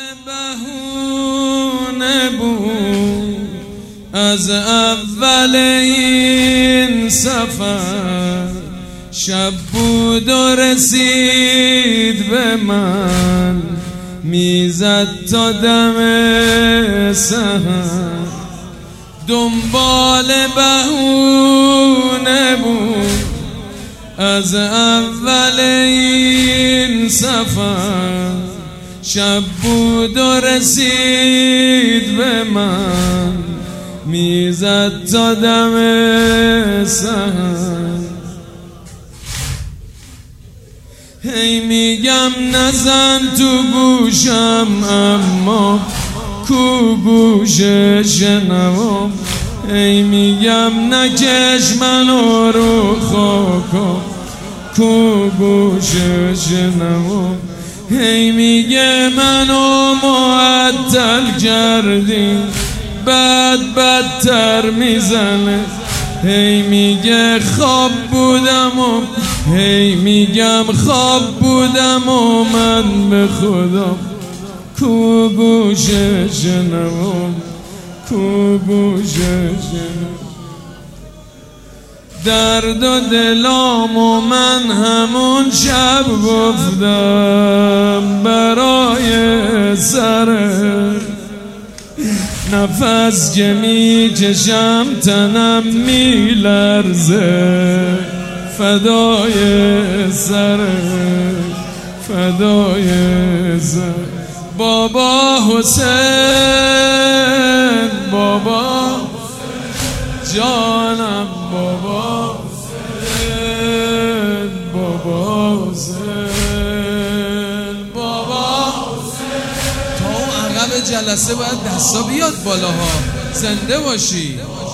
بهونه بود از اول این سفر، شب بود و رسید به من، میزد تا دم سحر. دنبال بهونه بود از اول این سفر، شب بود و رسید به من، میزد تا دم سحر. هی میگم نزن تو گوشم، اما کو گوش شنوم. هی میگم نکش منو رو خاکم، کو گوش شنوم. هی میگه منو معطل کردی، بدتر میزنه. هی میگه خواب بودم و هی میگم خواب بودم و من به خودم، کو گوش شنوم، کو گوش شنوم. درد و دلام و من همون شب گفتم برای سرت، نفس که میکشم تنم میلرزه، فدای سرت، فدای سرت. بابا حسین، بابا جانم، بابا حسین، بابا حسین، بابا حسین. تا اون عقب جلسه باید دستا بیاد بالاها، زنده باشی.